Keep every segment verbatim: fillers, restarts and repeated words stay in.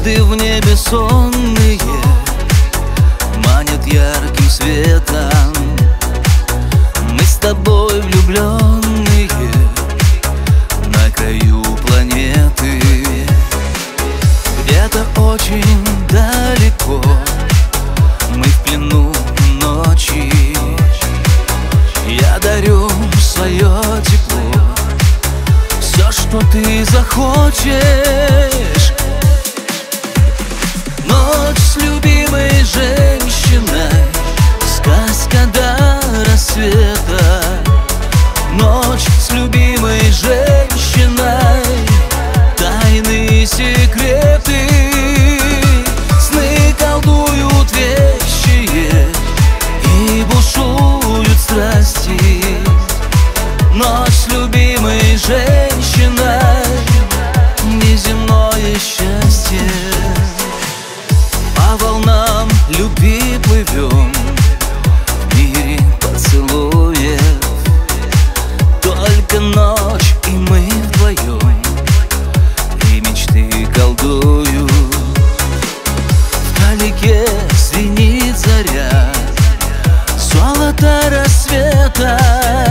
Звезды в небе сонные манят ярким светом. Мы с тобой влюбленные на краю планеты. Где-то очень далеко мы в плену ночи. Я дарю свое тепло, все, что ты захочешь. Ночь с любимой женщиной, сказка до рассвета. Ночь с любимой женщиной, тайны и секреты. Сны колдуют вещие и бушуют страсти. Ночь с любимой женщиной, неземное счастье. По волнам любви плывем в мире поцелуев. Только ночь и мы вдвоем, и мечты колдуют. Вдалеке звенит заря, золото рассвета.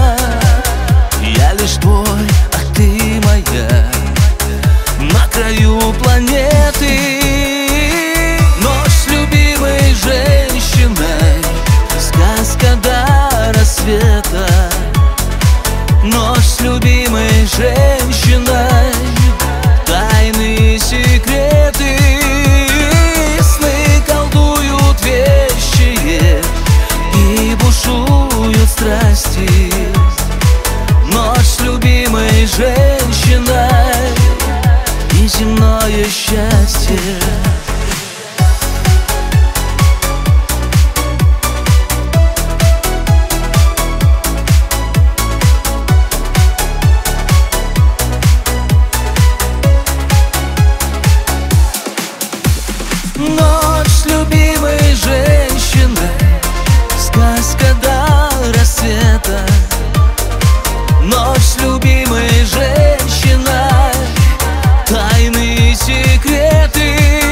Я лишь твой, а ты моя, на краю планеты. Ночь с любимой женщиной, сказка до рассвета. Ночь с любимой женщиной, тайны и секреты. Сны колдуют вещие и бушуют страсти. Ночь с любимой женщиной, неземное счастье. Ночь с любимой женщиной, сказка до рассвета. Ночь с любимой женщиной, тайны и секреты.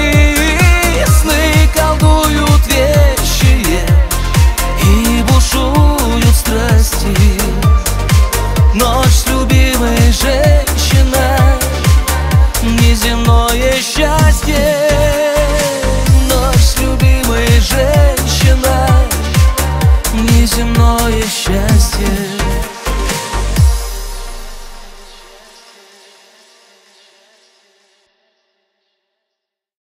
Сны колдуют вещие и бушуют страсти. Ночь с любимой женщиной, неземное счастье. Ночь с любимой женщиной, неземное счастье.